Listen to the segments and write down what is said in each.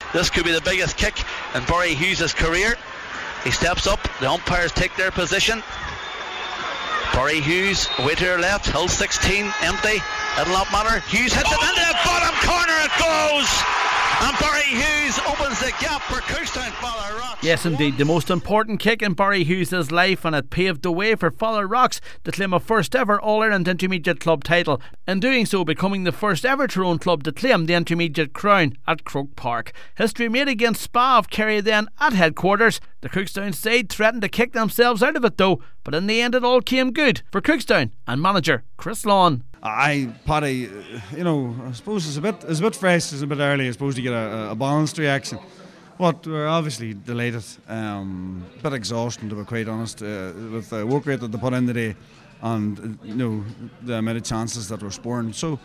This could be the biggest kick in Barry Hughes' career. He steps up, the umpires take their position. Barry Hughes, away to her left, Hill 16, empty, it'll not matter. Hughes hits it into the bottom corner, it goes! And Barry Hughes opens the gap for Cookstown Father Rocks. Yes, indeed, the most important kick in Barry Hughes' life, and it paved the way for Father Rocks to claim a first ever All-Ireland Intermediate Club title, in doing so becoming the first ever Tyrone club to claim the Intermediate crown at Croke Park. History made against Spa of Kerry then at headquarters. The Cookstown side threatened to kick themselves out of it though, but in the end it all came good for Cookstown and manager Chris Lawn. Paddy, I suppose it's a bit fresh, it's a bit early, I suppose, to get a balanced reaction. But we're obviously delighted. A bit exhausting, to be quite honest, with the work rate that they put in today, and the amount of chances that were spoiled. So,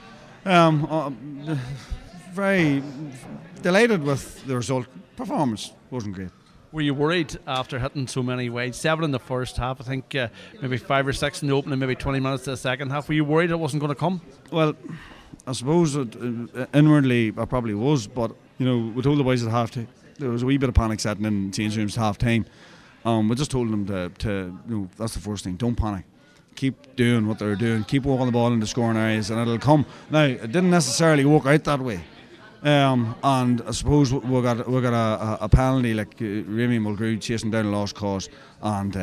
very delighted with the result. Performance wasn't great. Were you worried after hitting so many wides? 7 in the first half, I think maybe 5 or 6 in the opening, maybe 20 minutes to the second half. Were you worried it wasn't going to come? Well, I suppose inwardly I probably was, but we told the boys at half time there was a wee bit of panic setting in change rooms at half time. We just told them to that's the first thing, don't panic. Keep doing what they're doing, keep walking the ball into scoring areas, and it'll come. Now, it didn't necessarily work out that way. And I suppose we got a penalty, like Remy Mulgrew chasing down a lost cause, and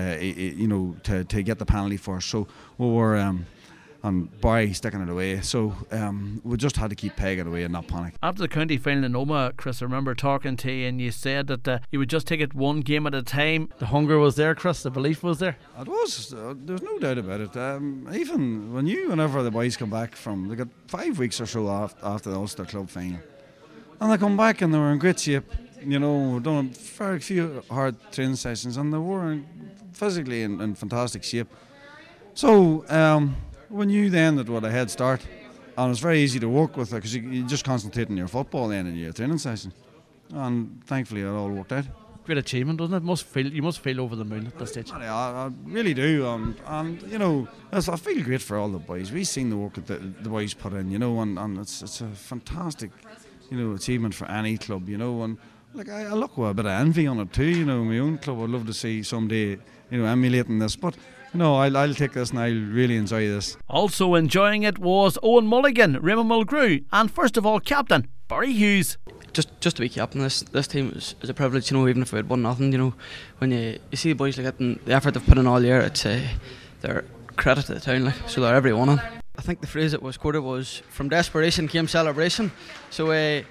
to get the penalty first. So we were and Barry sticking it away. So we just had to keep pegging away and not panic. After the county final in Omagh, Chris, I remember talking to you, and you said that you would just take it one game at a time. The hunger was there, Chris. The belief was there. It was. There's no doubt about it. Even whenever the boys come back they got 5 weeks or so after the Ulster Club final. And they come back and they were in great shape. We've done a very few hard training sessions, and they were physically in fantastic shape. So we knew then that we had a head start, and it was very easy to work with because you just concentrate on your football then in your training session. And thankfully it all worked out. Great achievement, wasn't it? You must feel over the moon at this stage. I really do, and I feel great for all the boys. We've seen the work that the boys put in, and it's a fantastic achievement for any club, and I look with a bit of envy on it too, my own club. I'd love to see someday, emulating this, but I'll take this and I'll really enjoy this. Also enjoying it was Owen Mulligan, Raymond Mulgrew, and first of all captain Barry Hughes. Just to be captain this team is a privilege, even if we had 1-0, when you see the boys like that and the effort they've put in all year, it's they're credit to the town, so they're every one on. I think the phrase that was quoted was, "From desperation came celebration." So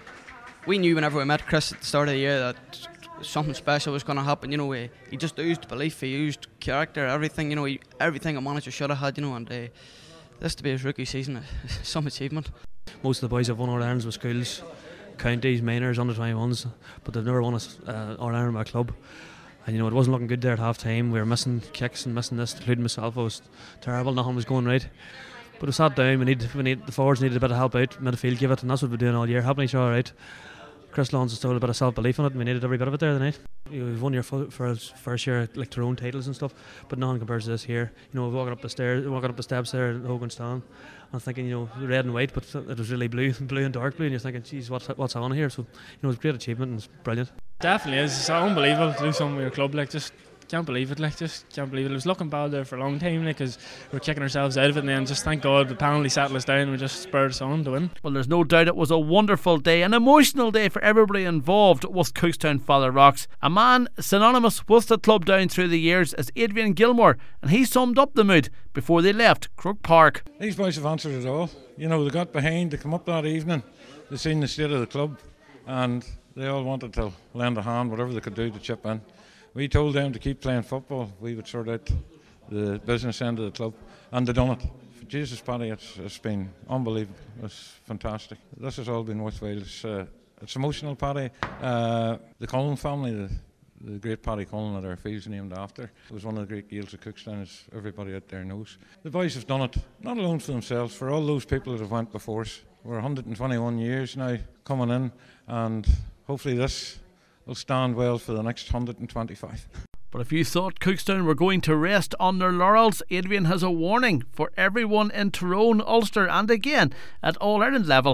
we knew whenever we met Chris at the start of the year that something special was going to happen. He just oozed belief, he oozed character, everything. Everything a manager should have had. And this to be his rookie season, some achievement. Most of the boys have won All-Irelands with schools, counties, minors, under 21s, but they've never won All-Ireland with a club. And it wasn't looking good there at half time. We were missing kicks and missing this, including myself. It was terrible, nothing was going right. But we sat down, the forwards needed a bit of help out, midfield give it, and that's what we're doing all year, helping each other out. Chris Lawn's instilled a bit of self-belief in it, and we needed every bit of it there tonight. We've won for his first year, like Tyrone titles and stuff, but nothing compares to this here. Walking up the steps there at Hogan Stand, and thinking, red and white, but it was really blue and dark blue, and you're thinking, geez, what's on here? So, it's a great achievement, and it's brilliant. Definitely is. It's unbelievable to do something with your club, just can't believe it, just can't believe it. It was looking bad there for a long time, because we're kicking ourselves out of it, and then just thank God the penalty settled us down and we just spurred us on to win. Well, there's no doubt it was a wonderful day, an emotional day for everybody involved with Cookstown Father Rocks. A man synonymous with the club down through the years is Adrian Gilmore, and he summed up the mood before they left Croke Park. These boys have answered it all. They got behind, they come up that evening, they seen the state of the club, and they all wanted to lend a hand, whatever they could do to chip in. We told them to keep playing football. We would sort out the business end of the club, and they've done it. For Jesus, Paddy, it's been unbelievable. It's fantastic. This has all been worthwhile. It's emotional, Paddy. The Cullen family, the great Paddy Cullen that our field's named after, it was one of the great Gaels of Cookstown, as everybody out there knows. The boys have done it, not alone for themselves, for all those people that have went before us. We're 121 years now coming in, and hopefully this will stand well for the next 125. But if you thought Cookstown were going to rest on their laurels, Adrian has a warning for everyone in Tyrone, Ulster and again at All-Ireland level.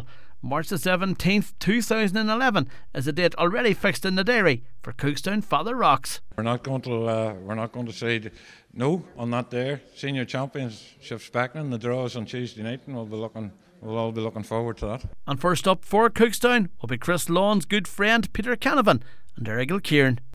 March the 17th, 2011 is a date already fixed in the diary for Cookstown Father Rocks. We're not going to say no on that day. Senior Championships back in the draws on Tuesday night, and we'll all be looking forward to that. And first up for Cookstown will be Chris Lawn's good friend Peter Canavan and Erigel Kieran.